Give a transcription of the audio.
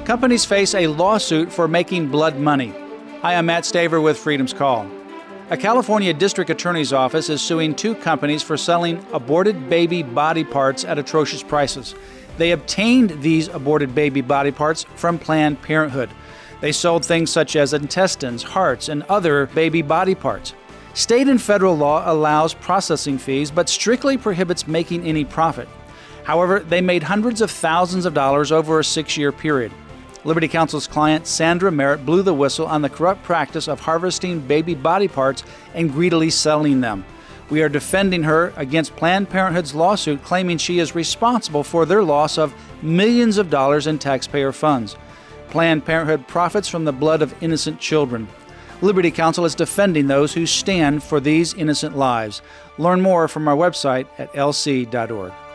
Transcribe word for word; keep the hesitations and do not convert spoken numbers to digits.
Companies face a lawsuit for making blood money. Hi, I'm Matt Staver with Freedom's Call. A California district attorney's office is suing two companies for selling aborted baby body parts at atrocious prices. They obtained these aborted baby body parts from Planned Parenthood. They sold things such as intestines, hearts, and other baby body parts. State and federal law allows processing fees, but strictly prohibits making any profit. However, they made hundreds of thousands of dollars over a six-year period. Liberty Counsel's client, Sandra Merritt, blew the whistle on the corrupt practice of harvesting baby body parts and greedily selling them. We are defending her against Planned Parenthood's lawsuit, claiming she is responsible for their loss of millions of dollars in taxpayer funds. Planned Parenthood profits from the blood of innocent children. Liberty Counsel is defending those who stand for these innocent lives. Learn more from our website at L C dot org.